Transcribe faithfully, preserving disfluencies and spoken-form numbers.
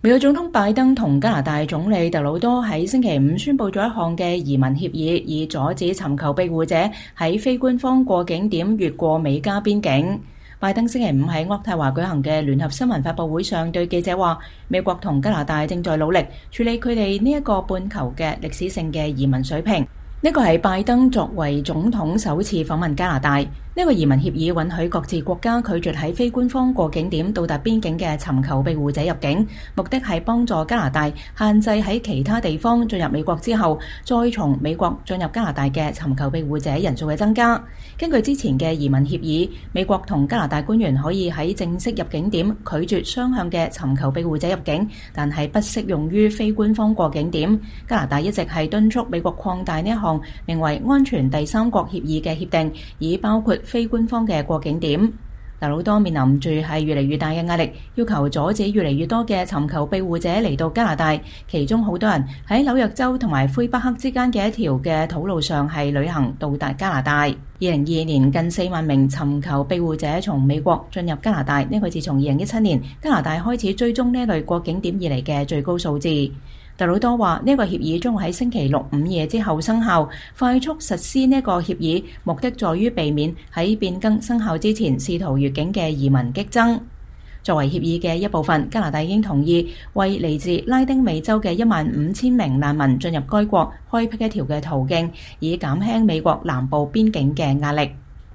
美國總統拜登同加拿大總理特魯多喺星期五宣布咗一項嘅移民協議，以阻止尋求庇護者喺非官方過境點越過美加邊境。拜登星期五喺渥太華舉行嘅聯合新聞發佈會上對記者話，美國同加拿大正在努力處理佢哋呢一個半球嘅歷史性嘅移民水平。呢個係拜登作為總統首次訪問加拿大。呢個移民協議允許各自國家拒絕喺非官方過境點到達邊境嘅尋求庇護者入境，目的係幫助加拿大限制喺其他地方進入美國之後，再從美國進入加拿大嘅尋求庇護者人數嘅增加。根據之前嘅移民協議，美國同加拿大官員可以喺正式入境點拒絕雙向嘅尋求庇護者入境，但係不適用於非官方過境點。加拿大一直係敦促美國擴大呢一項名為安全第三國協議嘅協定，以包括非官方嘅過境點。特魯多面臨住係越嚟越大嘅壓力，要求阻止越嚟越多嘅尋求庇護者嚟到加拿大，其中好多人喺紐約州同埋魁北克之間嘅一條嘅土路上係旅行到達加拿大。二零二二年近四萬名尋求庇護者從美國進入加拿大，呢個自從二零一七年加拿大開始追蹤呢類過境點以嚟嘅最高數字。特魯多話呢個協議將會喺星期六午夜之後生效，快速實施呢個協議，目的在於避免喺變更生效之前試圖越境嘅移民激增。作為協議嘅一部分，加拿大已經同意為嚟自拉丁美洲嘅一萬五千名難民進入該國開闢一條嘅途徑，以減輕美國南部邊境嘅壓力。